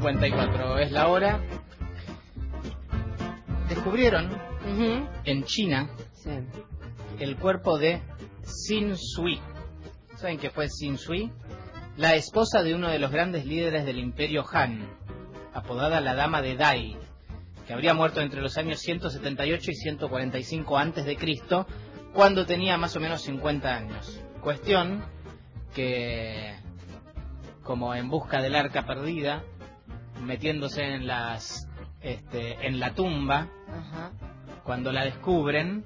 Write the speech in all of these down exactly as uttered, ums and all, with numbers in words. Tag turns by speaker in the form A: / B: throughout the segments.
A: cincuenta y cuatro es la hora. Descubrieron uh-huh. en China sí. el cuerpo de Xin Shui. ¿Saben qué fue Xin Shui? La esposa de uno de los grandes líderes del Imperio Han, apodada la Dama de Dai, que habría muerto entre los años ciento setenta y ocho y ciento cuarenta y cinco antes de Cristo, cuando tenía más o menos cincuenta años. Cuestión que, como en busca del arca perdida, metiéndose en las este, en la tumba, ajá. cuando la descubren,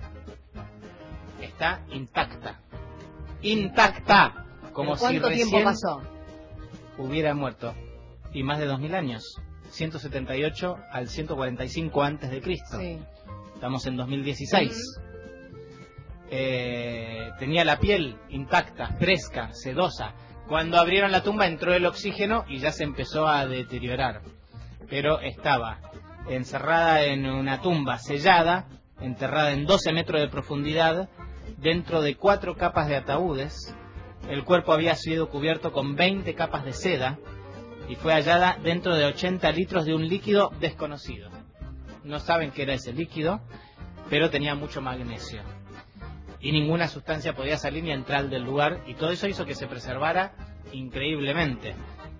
A: está intacta. Intacta, como si recién
B: tiempo pasó?
A: hubiera muerto. Y más de dos mil años, ciento setenta y ocho al ciento cuarenta y cinco antes de Cristo. Sí. Estamos en dos mil dieciséis. Uh-huh. eh, tenía la piel intacta, fresca, sedosa. Cuando abrieron la tumba entró el oxígeno y ya se empezó a deteriorar. Pero estaba encerrada en una tumba sellada, enterrada en doce metros de profundidad, dentro de cuatro capas de ataúdes. El cuerpo había sido cubierto con veinte capas de seda y fue hallada dentro de ochenta litros de un líquido desconocido. No saben qué era ese líquido, pero tenía mucho magnesio. Y ninguna sustancia podía salir ni entrar del lugar, y todo eso hizo que se preservara increíblemente.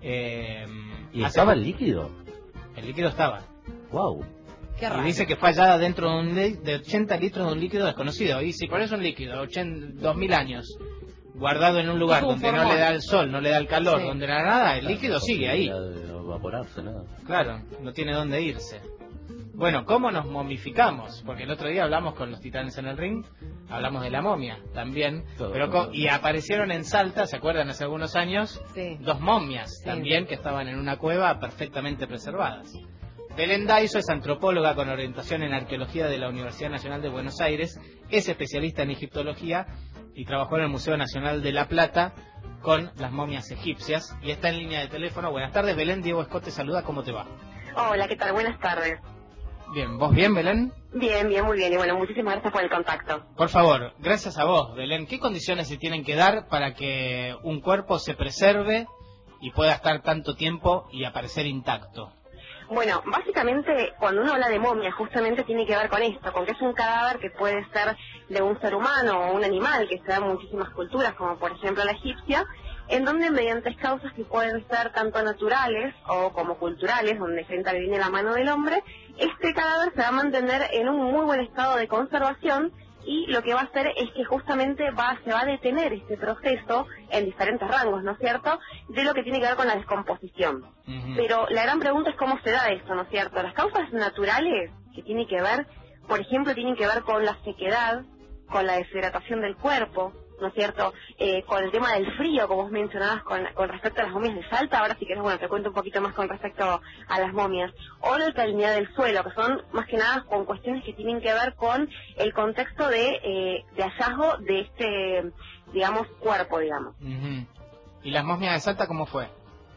A: Eh,
C: ¿Y estaba el líquido?
A: El líquido estaba.
C: Wow.
A: Qué raro. Y dice que fue hallada dentro de, un li- de ochenta litros de un líquido desconocido. Y si por eso un líquido, dos mil años, guardado en un lugar donde no le da el sol, no le da el calor, sí. donde no da nada, el líquido sigue ahí.
C: No evaporarse, nada.
A: Claro, no tiene dónde irse. Bueno, ¿cómo nos momificamos? Porque el otro día hablamos con los titanes en el ring, hablamos de la momia también, todo, pero todo. y aparecieron en Salta, ¿se acuerdan? Hace algunos años, sí. dos momias sí. también que estaban en una cueva perfectamente preservadas. Belén Daiso es antropóloga con orientación en arqueología de la Universidad Nacional de Buenos Aires, es especialista en egiptología y trabajó en el Museo Nacional de La Plata con las momias egipcias y está en línea de teléfono. Buenas tardes, Belén. Diego Escot te saluda, ¿cómo te va?
D: Hola, ¿qué tal? Buenas tardes.
A: Bien, ¿vos bien, Belén?
D: Bien, bien, muy bien. Y bueno, muchísimas gracias por el contacto.
A: Por favor, gracias a vos, Belén. ¿Qué condiciones se tienen que dar para que un cuerpo se preserve y pueda estar tanto tiempo y aparecer intacto?
D: Bueno, básicamente cuando uno habla de momia justamente tiene que ver con esto, con que es un cadáver que puede ser de un ser humano o un animal, que se da en muchísimas culturas, como por ejemplo la egipcia, en donde mediante causas que pueden ser tanto naturales o como culturales, donde se interviene la mano del hombre, este cadáver se va a mantener en un muy buen estado de conservación y lo que va a hacer es que justamente va, se va a detener este proceso en diferentes rangos, ¿no es cierto?, de lo que tiene que ver con la descomposición. Uh-huh. Pero la gran pregunta es cómo se da esto, ¿no es cierto? Las causas naturales que tienen que ver, por ejemplo, tienen que ver con la sequedad, con la deshidratación del cuerpo, ¿no es cierto?, eh, con el tema del frío, como vos mencionabas con, con respecto a las momias de Salta. Ahora si querés, bueno, te cuento un poquito más con respecto a las momias, o la alcalinidad del suelo, que son más que nada con cuestiones que tienen que ver con el contexto de, eh, de hallazgo de este, digamos, cuerpo, digamos.
A: Uh-huh. ¿Y las momias de Salta cómo fue?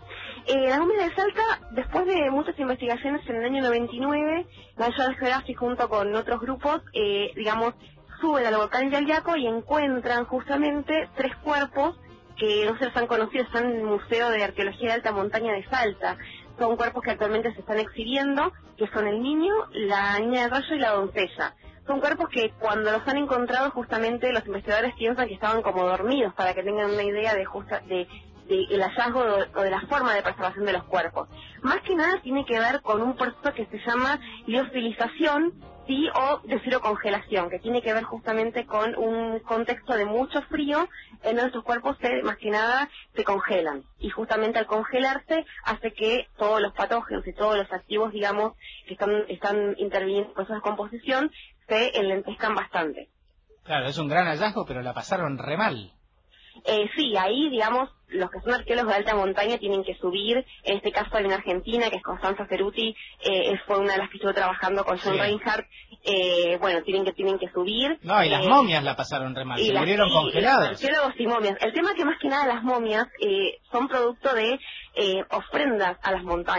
D: Eh, las momias de Salta, después de muchas investigaciones en el año noventa y nueve, National Geographic junto con otros grupos, eh, digamos, suben al volcán Yalyaco y encuentran justamente tres cuerpos que no se los han conocido, están en el Museo de Arqueología de Alta Montaña de Salta. Son cuerpos que actualmente se están exhibiendo, que son el niño, la niña de rayo y la doncella. Son cuerpos que cuando los han encontrado justamente los investigadores piensan que estaban como dormidos, para que tengan una idea de justa, de, de el hallazgo o de la forma de preservación de los cuerpos. Más que nada tiene que ver con un proceso que se llama liofilización, sí, o desirocongelación, que tiene que ver justamente con un contexto de mucho frío, en donde estos cuerpos se, más que nada se congelan, y justamente al congelarse hace que todos los patógenos y todos los activos, digamos, que están, están interviniendo en procesos de composición, se enlentezcan bastante.
A: Claro, es un gran hallazgo, pero la pasaron re mal.
D: Eh, sí, ahí, digamos, los que son arqueólogos de alta montaña tienen que subir. En este caso hay una argentina, que es Constanza Ceruti, eh, fue una de las que estuvo trabajando con John sí. Reinhardt. Eh, bueno, tienen que tienen que subir.
A: No, y
D: eh,
A: las momias la pasaron re mal,
D: y
A: se
D: las,
A: murieron
D: y,
A: congelados.
D: Y arqueólogos y momias. El tema es que más que nada las momias eh, son producto de eh, ofrendas a las montañas.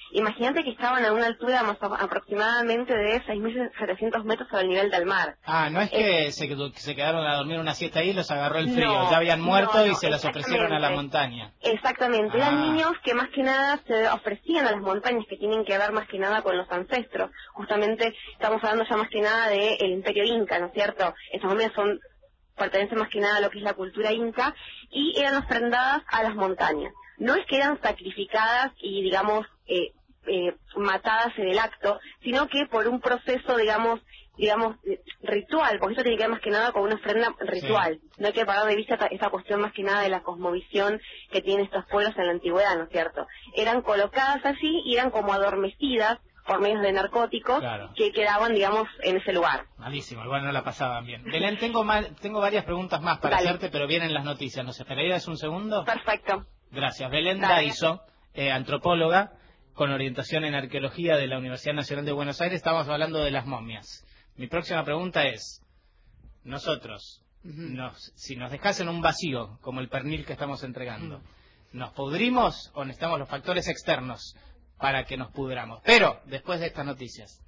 D: Imagínate que estaban a una altura más o- aproximadamente de seis mil setecientos metros sobre el nivel del mar.
A: Ah, no es que
D: Eh,
A: se, quedó- se quedaron a dormir una siesta ahí y los agarró el frío,
D: No,
A: ya habían muerto
D: no,
A: y
D: no,
A: se los ofrecieron a la montaña.
D: Exactamente,
A: Ah.
D: eran niños que más que nada se ofrecían a las montañas, que tienen que ver más que nada con los ancestros. Justamente estamos hablando ya más que nada del Imperio Inca, ¿no es cierto? Estas momias son pertenecen más que nada a lo que es la cultura inca y eran ofrendadas a las montañas. No es que eran sacrificadas y, digamos, eh, eh, matadas en el acto, sino que por un proceso, digamos, digamos, eh, ritual, porque eso tiene que ver más que nada con una ofrenda ritual. Sí. No hay que parar de vista esta, esta cuestión más que nada de la cosmovisión que tienen estos pueblos en la antigüedad, ¿no es cierto? Eran colocadas así y eran como adormecidas por medios de narcóticos, claro, que quedaban, digamos, en ese lugar.
A: Malísimo, igual no la pasaban bien. Belén, tengo mal, tengo varias preguntas más para Dale. hacerte, pero vienen las noticias. ¿Nos esperarías un segundo?
D: Perfecto.
A: Gracias. Belén Daiso, eh, antropóloga con orientación en arqueología de la Universidad Nacional de Buenos Aires. Estamos hablando de las momias. Mi próxima pregunta es, nosotros, uh-huh. nos, si nos dejasen un vacío, como el pernil que estamos entregando, uh-huh. ¿nos pudrimos o necesitamos los factores externos para que nos pudramos? Pero, después de estas noticias.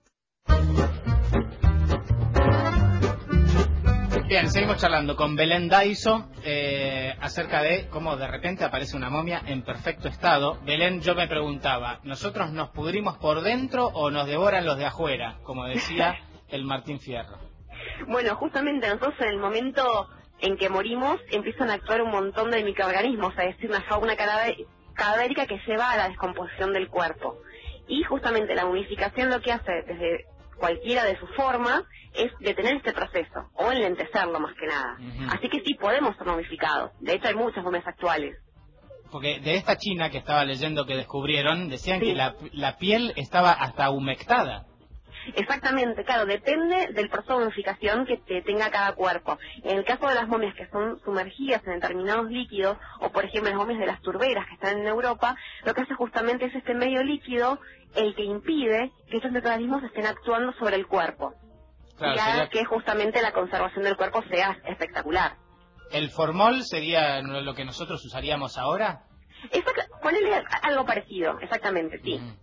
A: Bien, seguimos charlando con Belén Daiso eh, acerca de cómo de repente aparece una momia en perfecto estado. Belén, yo me preguntaba, ¿nosotros nos pudrimos por dentro o nos devoran los de afuera? Como decía el Martín Fierro.
D: Bueno, justamente nosotros en el momento en que morimos empiezan a actuar un montón de microorganismos, es decir, una fauna cadavérica que lleva a la descomposición del cuerpo. Y justamente la momificación lo que hace desde cualquiera de sus formas es detener este proceso, o enlentecerlo más que nada. Uh-huh. Así que sí podemos ser momificados. De hecho hay muchas momias actuales.
A: Porque de esta China que estaba leyendo que descubrieron, decían sí. que la, la piel estaba hasta humectada.
D: Exactamente, claro, depende del proceso de momificación que te tenga cada cuerpo. En el caso de las momias que son sumergidas en determinados líquidos, o por ejemplo las momias de las turberas que están en Europa, lo que hace justamente es este medio líquido el que impide que estos microorganismos estén actuando sobre el cuerpo. Claro, y haga sería... que justamente la conservación del cuerpo sea espectacular.
A: ¿El formol sería lo que nosotros usaríamos ahora?
D: Exact- ponele algo parecido, exactamente, sí. Mm.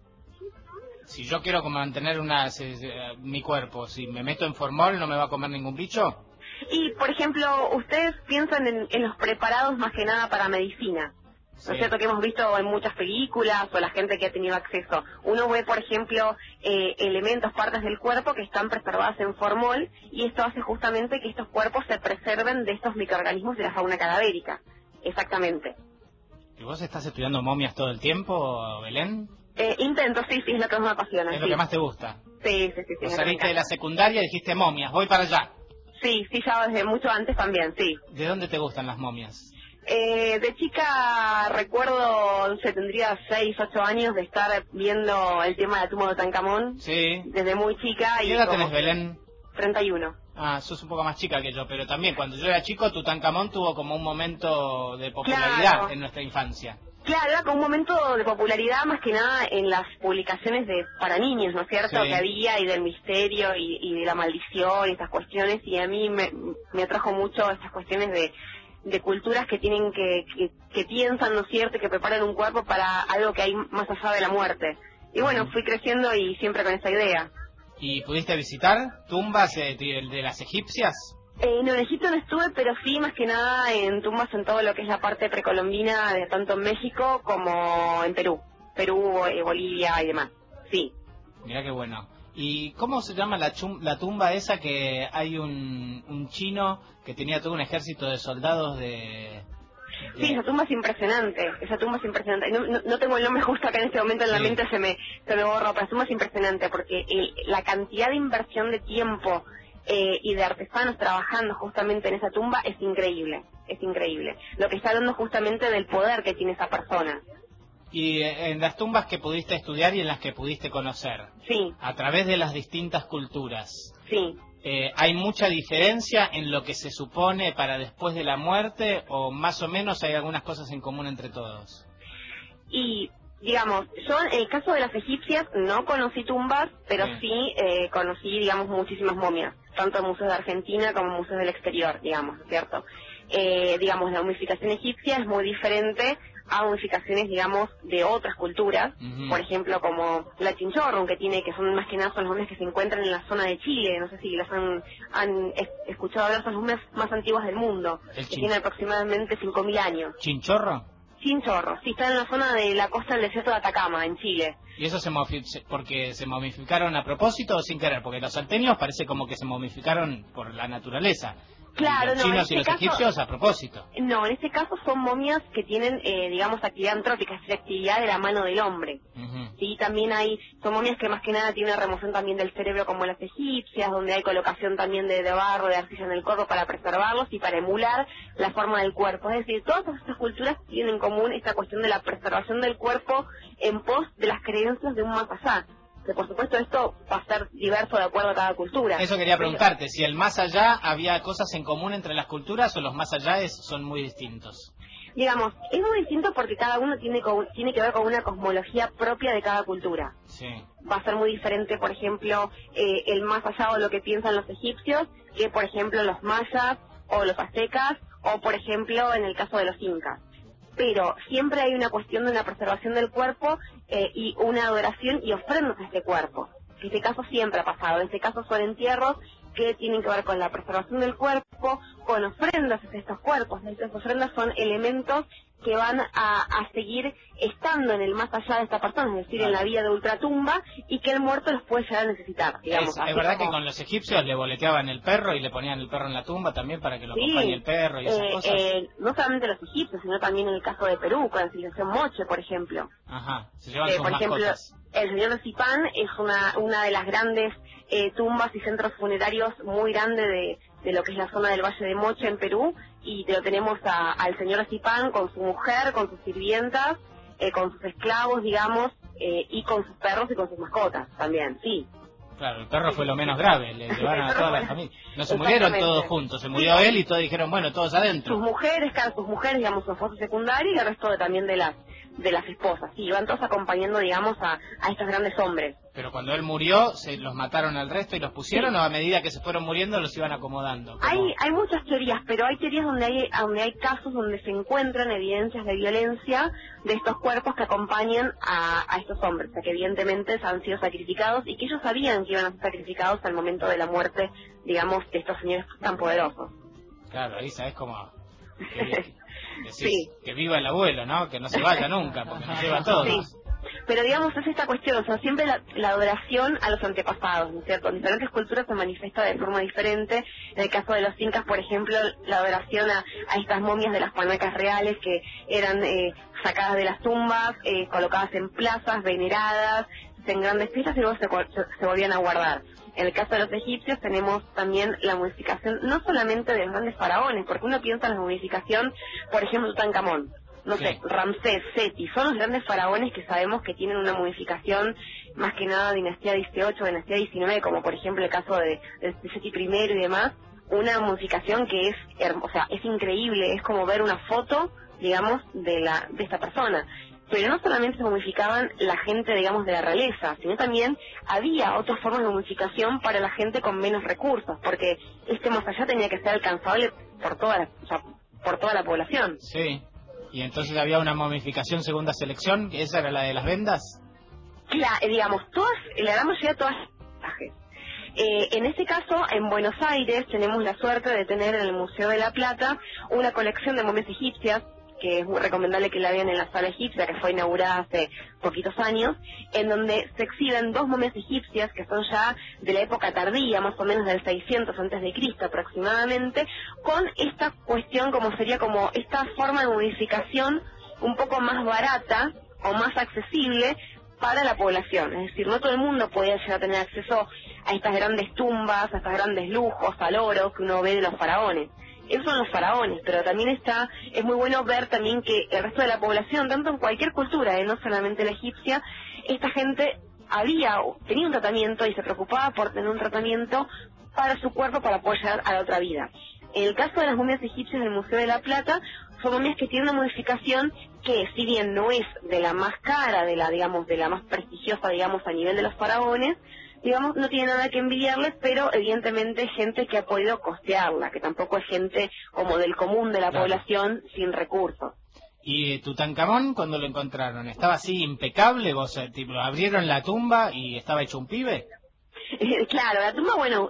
A: Si yo quiero mantener una, eh, mi cuerpo, si me meto en formol, ¿no me va a comer ningún bicho?
D: Y, por ejemplo, ustedes piensan en, en los preparados más que nada para medicina. Sí. ¿No es cierto? Que hemos visto en muchas películas o la gente que ha tenido acceso. Uno ve, por ejemplo, eh, elementos, partes del cuerpo que están preservadas en formol y esto hace justamente que estos cuerpos se preserven de estos microorganismos de la fauna cadavérica. Exactamente.
A: ¿Y vos estás estudiando momias todo el tiempo, Belén?
D: Eh, intento, sí, sí, es lo que más me apasiona.
A: ¿Es
D: sí.
A: lo que más te gusta?
D: Sí, sí, sí. sí
A: saliste de la secundaria y dijiste momias, voy para allá.
D: Sí, sí, ya desde mucho antes también, sí.
A: ¿De dónde te gustan las momias?
D: Eh, de chica recuerdo, no sé, tendría seis, ocho años de estar viendo el tema de la tumba de Tutankamón.
A: Sí.
D: Desde muy chica.
A: ¿Qué edad tenés, Belén?
D: treinta y uno.
A: Ah, sos un poco más chica que yo, pero también cuando yo era chico, Tutankamón tuvo como un momento de popularidad claro. en nuestra infancia.
D: Claro, era como un momento de popularidad más que nada en las publicaciones de para niños, ¿no es cierto? Sí. Que había y del misterio y, y de la maldición y estas cuestiones y a mí me, me atrajo mucho estas cuestiones de, de culturas que tienen que, que, que piensan, ¿no es cierto? Que preparan un cuerpo para algo que hay más allá de la muerte. Y bueno, fui creciendo y siempre con esa idea.
A: ¿Y pudiste visitar tumbas de, de, de las egipcias?
D: Eh, no, en Egipto no estuve, pero sí, más que nada, en tumbas en todo lo que es la parte precolombina, de tanto en México como en Perú. Perú, eh, Bolivia y demás. Sí.
A: Mirá qué bueno. ¿Y cómo se llama la, chum la tumba esa que hay un, un chino que tenía todo un ejército de soldados de...
D: Sí, esa tumba es impresionante, esa tumba es impresionante. No, no, no tengo el nombre justo acá en este momento en la sí. mente, se me, se me borró, pero la tumba es impresionante porque el, la cantidad de inversión de tiempo... Eh, y de artesanos trabajando justamente en esa tumba es increíble, es increíble. Lo que está hablando justamente del poder que tiene esa persona.
A: Y en las tumbas que pudiste estudiar y en las que pudiste conocer,
D: sí,
A: a través de las distintas culturas,
D: sí,
A: eh, ¿hay mucha diferencia en lo que se supone para después de la muerte o más o menos hay algunas cosas en común entre todos?
D: Y... digamos, yo en el caso de las egipcias no conocí tumbas, pero sí, sí eh, conocí, digamos, muchísimas momias, tanto en museos de Argentina como en museos del exterior, digamos, ¿cierto? Eh, digamos, la momificación egipcia es muy diferente a momificaciones, digamos, de otras culturas,
A: uh-huh.
D: por ejemplo, como la Chinchorro, que tiene, que son más que nada son las momias que se encuentran en la zona de Chile, no sé si las han, han es, escuchado hablar, son las momias más antiguas del mundo, que tienen aproximadamente cinco mil años.
A: ¿Chinchorro?
D: Chinchorro, sí, está en la zona de la costa del desierto de Atacama, en Chile.
A: ¿Y eso se porque se momificaron a propósito o sin querer? Porque los salteños parece como que se momificacaron por la naturaleza.
D: Claro,
A: los
D: no,
A: chinos
D: este
A: y los
D: caso,
A: egipcios a propósito.
D: No, en este caso son momias que tienen, eh, digamos, actividad antrópica, es decir, actividad de la mano del hombre.
A: Uh-huh.
D: Sí, también hay, son momias que más que nada tienen una remoción también del cerebro como las egipcias, donde hay colocación también de, de barro, de arcilla en el cuerpo para preservarlos y para emular la forma del cuerpo. Es decir, todas estas culturas tienen en común esta cuestión de la preservación del cuerpo en pos de las creencias de un más allá. Que por supuesto esto va a ser diverso de acuerdo a cada cultura.
A: Eso quería preguntarte, si el más allá había cosas en común entre las culturas o los más allá son muy distintos.
D: Digamos, es muy distinto porque cada uno tiene, tiene que ver con una cosmología propia de cada cultura.
A: Sí.
D: Va a ser muy diferente, por ejemplo, eh, el más allá o lo que piensan los egipcios, que por ejemplo los mayas o los aztecas, o por ejemplo en el caso de los incas. Pero siempre hay una cuestión de una preservación del cuerpo eh, y una adoración y ofrendas a este cuerpo. En este caso siempre ha pasado. En este caso son entierros que tienen que ver con la preservación del cuerpo, con ofrendas a estos cuerpos. Estas ofrendas son elementos que van a, a seguir estando en el más allá de esta persona, es decir, claro, en la vida de ultratumba, y que el muerto los puede llegar a necesitar. Digamos,
A: es, es verdad como... que con los egipcios le boleteaban el perro y le ponían el perro en la tumba también para que lo
D: sí,
A: acompañe el perro y esas
D: eh,
A: cosas.
D: Eh, no solamente los egipcios, sino también en el caso de Perú, con la civilización Moche, por ejemplo.
A: Ajá, se llevan
D: eh,
A: sus
D: Por ejemplo,
A: mascotas.
D: el señor de Zipán es una, una de las grandes eh, tumbas y centros funerarios muy grandes de, de lo que es la zona del Valle de Moche en Perú, y te lo tenemos a, al señor de Zipán con su mujer, con sus sirvientas, eh, con sus esclavos, digamos, eh, y con sus perros y con sus mascotas también, sí.
A: Claro, el perro fue lo menos grave, le llevaron a toda la familia. No se murieron todos juntos, se murió él y todos dijeron, bueno, todos adentro.
D: Sus mujeres, cada sus mujeres, digamos, su foto secundaria y el resto de, también de las de las esposas. Sí, iban todos acompañando, digamos, a, a estos grandes hombres.
A: Pero cuando él murió, ¿se los mataron al resto y los pusieron sí, o a medida que se fueron muriendo los iban acomodando? ¿Cómo?
D: Hay hay muchas teorías, pero hay teorías donde hay donde hay casos donde se encuentran evidencias de violencia de estos cuerpos que acompañan a, a estos hombres, o sea, que evidentemente han sido sacrificados y que ellos sabían que iban a ser sacrificados al momento de la muerte, digamos, de estos señores tan poderosos.
A: Claro, ahí sabes cómo... Que, decís,
D: sí.
A: Que viva el abuelo, ¿no? Que no se vaya nunca, porque nos lleva a todos.
D: Sí. Pero digamos, es esta cuestión, o sea, siempre la, la adoración a los antepasados, ¿no es cierto? En diferentes culturas se manifiesta de forma diferente. En el caso de los incas, por ejemplo, la adoración a, a estas momias de las panacas reales que eran eh, sacadas de las tumbas, eh, colocadas en plazas, veneradas, en grandes fiestas y luego se, se, se volvían a guardar. En el caso de los egipcios tenemos también la momificación, no solamente de los grandes faraones, porque uno piensa en la momificación, por ejemplo, Tutankamón. No sé, Ramsés, Seti, son los grandes faraones que sabemos que tienen una modificación más que nada dinastía dieciocho, dinastía diecinueve, como por ejemplo el caso de, de Seti primero y demás, una modificación que es hermosa, o sea, es increíble, es como ver una foto, digamos, de la de esta persona. Pero no solamente se momificaban la gente, digamos, de la realeza, sino también había otras formas de momificación para la gente con menos recursos, porque este más allá tenía que ser alcanzable por toda la, o sea, por toda la población.
A: Sí. Y entonces había una momificación segunda selección, que esa era la de las vendas.
D: Claro, digamos, todas, la gran mayoría de todas las eh, en este caso, en Buenos Aires tenemos la suerte de tener en el Museo de la Plata una colección de momias egipcias, que es muy recomendable que la vean en la sala egipcia, que fue inaugurada hace poquitos años, en donde se exhiben dos momias egipcias que son ya de la época tardía, más o menos del seiscientos antes de Cristo aproximadamente, con esta cuestión como sería como esta forma de modificación un poco más barata o más accesible para la población. Es decir, no todo el mundo podía llegar a tener acceso a estas grandes tumbas, a estos grandes lujos, al oro que uno ve de los faraones. Esos son los faraones, pero también está, es muy bueno ver también que el resto de la población, tanto en cualquier cultura, ¿eh? no solamente la egipcia, esta gente había, tenía un tratamiento y se preocupaba por tener un tratamiento para su cuerpo para poder llegar a la otra vida. En el caso de las momias egipcias del Museo de la Plata, son momias que tienen una modificación que, si bien no es de la más cara, de la, digamos, de la más prestigiosa, digamos, a nivel de los faraones, digamos, no tiene nada que envidiarles, pero evidentemente gente que ha podido costearla, que tampoco es gente como del común de la
A: claro.
D: población sin recursos.
A: ¿Y Tutankamón cuando lo encontraron? ¿Estaba así impecable? ¿Vos eh, tipo, abrieron la tumba y estaba hecho un pibe?
D: Claro, la tumba, bueno,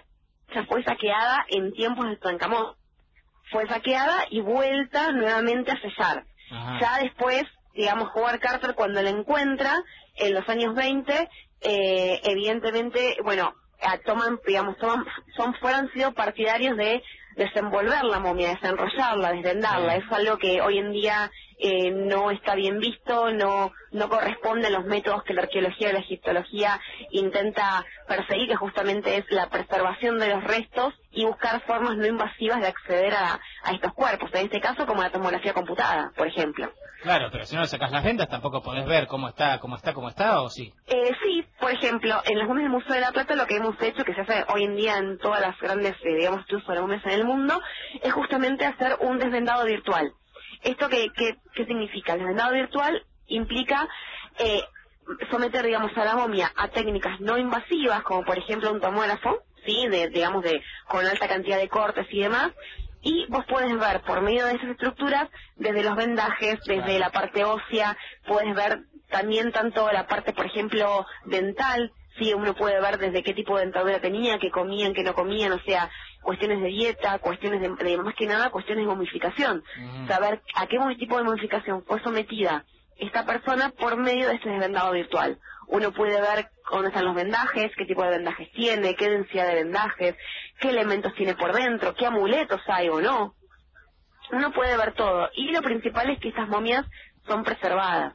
D: ya fue saqueada en tiempos de Tutankamón. Fue saqueada y vuelta nuevamente a sellar. Ajá. Ya después, digamos, Howard Carter cuando la encuentra, en los años veinte, eh, evidentemente, bueno, toman, digamos, toman, son, fueron sido partidarios de desenvolver la momia, desenrollarla, desvendarla. Sí. Es algo que hoy en día eh, no está bien visto, no no corresponde a los métodos que la arqueología y la egiptología intenta perseguir, que justamente es la preservación de los restos y buscar formas no invasivas de acceder a, a estos cuerpos, en este caso como la tomografía computada, por ejemplo.
A: Claro, pero si no le sacas las vendas tampoco podés ver cómo está, cómo está, cómo está, ¿o sí?
D: Eh, sí, por ejemplo, en las momias del Museo de la Plata lo que hemos hecho, que se hace hoy en día en todas las grandes, eh, digamos, estudios sobre momias en el mundo, es justamente hacer un desvendado virtual. ¿Esto qué, qué, qué significa? El desvendado virtual implica eh, someter, digamos, a la momia a técnicas no invasivas, como por ejemplo un tomógrafo, ¿sí? De, digamos, de con alta cantidad de cortes y demás, y vos puedes ver por medio de esas estructuras, desde los vendajes, desde claro. la parte ósea, puedes ver también tanto la parte, por ejemplo, dental, sí, uno puede ver desde qué tipo de dentadura tenía, qué comían, qué no comían, o sea, cuestiones de dieta, cuestiones de, de más que nada, cuestiones de momificación. Uh-huh. Saber a qué tipo de momificación fue sometida esta persona por medio de este desvendado virtual. Uno puede ver dónde están los vendajes, qué tipo de vendajes tiene, qué densidad de vendajes, qué elementos tiene por dentro, qué amuletos hay o no. Uno puede ver todo. Y lo principal es que estas momias son preservadas.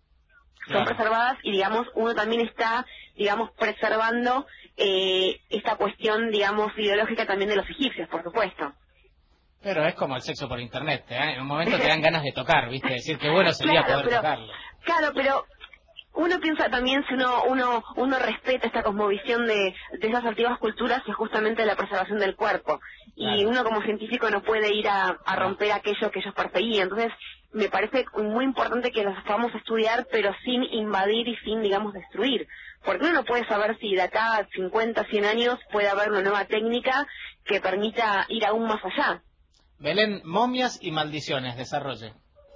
D: Son claro. preservadas y, digamos, uno también está, digamos, preservando eh, esta cuestión, digamos, ideológica también de los egipcios, por supuesto.
A: Pero es como el sexo por internet, ¿eh? En un momento te dan ganas de tocar, ¿viste? Decir que bueno sería claro, poder
D: pero,
A: tocarlo.
D: Claro, pero uno piensa también, si uno uno uno respeta esta cosmovisión de, de esas antiguas culturas, es justamente la preservación del cuerpo. Y claro. uno como científico no puede ir a, a romper claro. aquello que ellos perseguían. Entonces, me parece muy importante que los podamos estudiar, pero sin invadir y sin, digamos, destruir. Porque uno no puede saber si de acá a cincuenta, cien años puede haber una nueva técnica que permita ir aún más allá.
A: Belén, momias y maldiciones, desarrolle.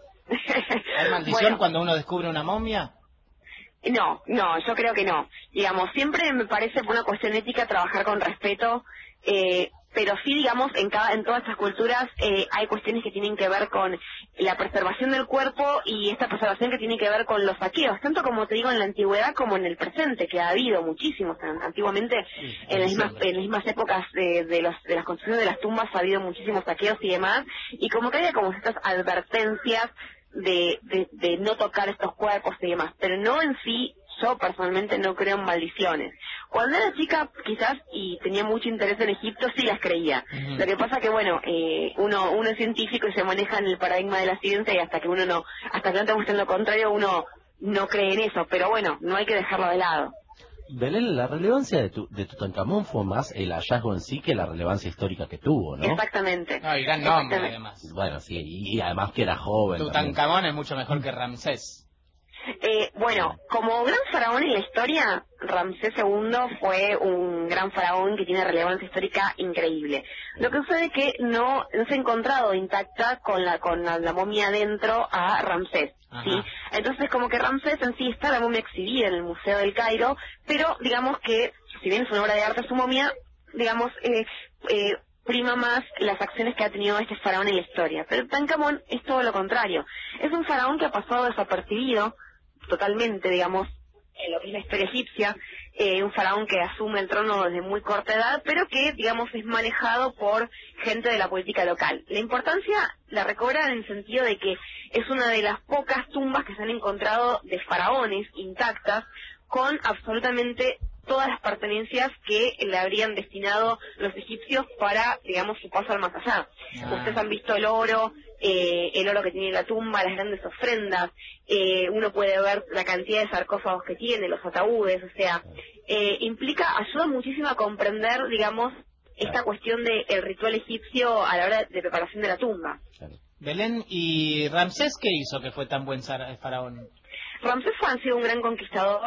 A: ¿Hay maldición bueno, cuando uno descubre una momia?
D: No, no, yo creo que no. Digamos, siempre me parece por una cuestión ética trabajar con respeto, eh, pero sí, digamos, en cada en todas estas culturas eh, hay cuestiones que tienen que ver con la preservación del cuerpo y esta preservación que tiene que ver con los saqueos, tanto como te digo en la antigüedad como en el presente, que ha habido muchísimos. Antiguamente, sí, en, las mismas, en las mismas épocas de, de, los, de las construcciones de las tumbas ha habido muchísimos saqueos y demás, y como que había como estas advertencias de, de, de no tocar estos cuerpos y demás, pero no en sí. Yo personalmente no creo en maldiciones. Cuando era chica, quizás, y tenía mucho interés en Egipto, sí las creía. Uh-huh. Lo que pasa que, bueno, eh, uno uno es científico y se maneja en el paradigma de la ciencia, y hasta que uno no, hasta que no te guste lo contrario, uno no cree en eso. Pero bueno, no hay que dejarlo de lado.
C: Belén, la relevancia de, tu, de Tutankamón fue más el hallazgo en sí que la relevancia histórica que tuvo, ¿no?
D: Exactamente.
A: No, y gran nombre, además.
C: Bueno, sí, y, y además que era joven.
A: Tutankamón también. Es mucho mejor que Ramsés.
D: Eh, bueno, como gran faraón en la historia, Ramsés segundo fue un gran faraón que tiene relevancia histórica increíble. Lo que sucede es que no, no se ha encontrado intacta con la con la, la momia dentro a Ramsés, ¿sí? Entonces, como que Ramsés en sí está la momia exhibida en el Museo del Cairo, pero digamos que, si bien es una obra de arte su momia, digamos, eh, eh, prima más las acciones que ha tenido este faraón en la historia. Pero Tutankamón es todo lo contrario. Es un faraón que ha pasado desapercibido totalmente, digamos, en lo que es la historia egipcia, eh, un faraón que asume el trono desde muy corta edad, pero que, digamos, es manejado por gente de la política local. La importancia la recobra en el sentido de que es una de las pocas tumbas que se han encontrado de faraones intactas, con absolutamente todas las pertenencias que le habrían destinado los egipcios para, digamos, su paso al más allá. Ah. Ustedes han visto el oro, eh, el oro que tiene la tumba, las grandes ofrendas, eh, uno puede ver la cantidad de sarcófagos que tiene, los ataúdes, o sea, eh, implica, ayuda muchísimo a comprender, digamos, esta cuestión del ritual egipcio a la hora de preparación de la tumba.
A: Belén, ¿y Ramsés qué hizo que fue tan buen faraón?
D: Ramsés fue, ha sido un gran conquistador,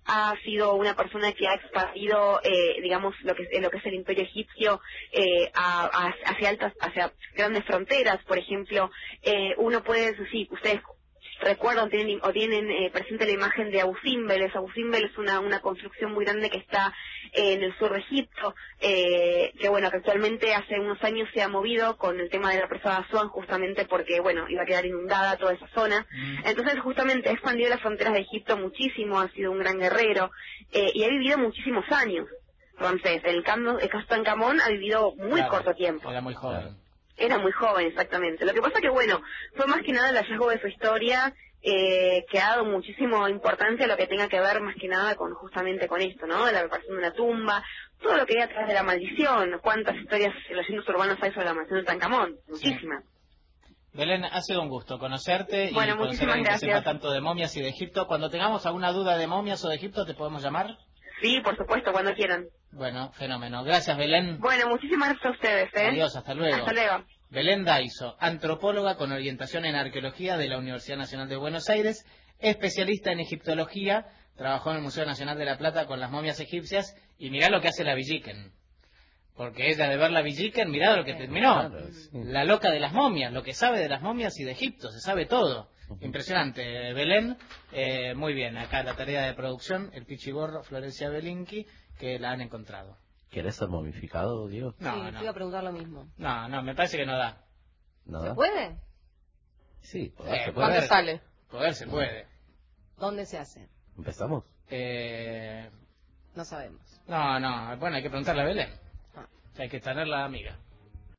D: ha sido una persona que ha expandido, eh, digamos, lo que, lo que es el imperio egipcio eh, a, a, hacia altas, hacia grandes fronteras. Por ejemplo, eh, uno puede, sí, ustedes recuerdan tienen, o tienen eh, presente la imagen de Abu Simbel. Abu Simbel es una, una construcción muy grande que está eh, en el sur de Egipto, eh, que bueno, que actualmente hace unos años se ha movido con el tema de la presa de Asuán, justamente porque, bueno, iba a quedar inundada toda esa zona. Mm. Entonces, justamente, ha expandido las fronteras de Egipto muchísimo, ha sido un gran guerrero, eh, y ha vivido muchísimos años. Entonces, el, Cam el caso Tutankamón ha vivido muy claro, corto tiempo.
A: Era muy joven.
D: Era muy joven, exactamente. Lo que pasa que, bueno, fue más que nada el hallazgo de su historia, eh, que ha dado muchísimo importancia a lo que tenga que ver más que nada con justamente con esto, ¿no? La preparación de una tumba, todo lo que hay atrás de la maldición. ¿Cuántas historias, leyendas urbanas hay sobre la maldición de Tutankamón? Muchísimas.
A: Sí. Belén, ha sido un gusto conocerte
D: bueno,
A: y conocer a alguien
D: gracias.
A: que sepa tanto de momias y de Egipto. Cuando tengamos alguna duda de momias o de Egipto, ¿te podemos llamar?
D: Sí, por supuesto, cuando quieran.
A: Bueno, fenómeno. Gracias, Belén.
D: Bueno, muchísimas gracias a ustedes, ¿eh?
A: Adiós, hasta luego.
D: Hasta luego.
A: Belén Daiso, antropóloga con orientación en arqueología de la Universidad Nacional de Buenos Aires, especialista en egiptología, trabajó en el Museo Nacional de La Plata con las momias egipcias, y mirá lo que hace la Villiquen. Porque ella de ver la Villiquen, mirá lo que terminó. La loca de las momias, lo que sabe de las momias y de Egipto, se sabe todo. Impresionante. Belén, eh, muy bien, acá la tarea de producción, el pichiborro, Florencia Belinqui, que la han encontrado.
C: ¿Querés ser momificado, Diego?
B: No, sí, no. Te iba a preguntar lo mismo.
A: No, no, me parece que no da.
C: ¿No
B: ¿Se
C: da?
B: puede?
C: Sí,
A: poder,
C: eh,
A: se puede.
B: ¿Cuánto sale?
A: Poder se puede.
B: ¿Dónde se hace?
C: ¿Empezamos?
B: Eh... No sabemos.
A: No, no, bueno, hay que preguntarle a Belén. Ah. Hay que tenerla amiga.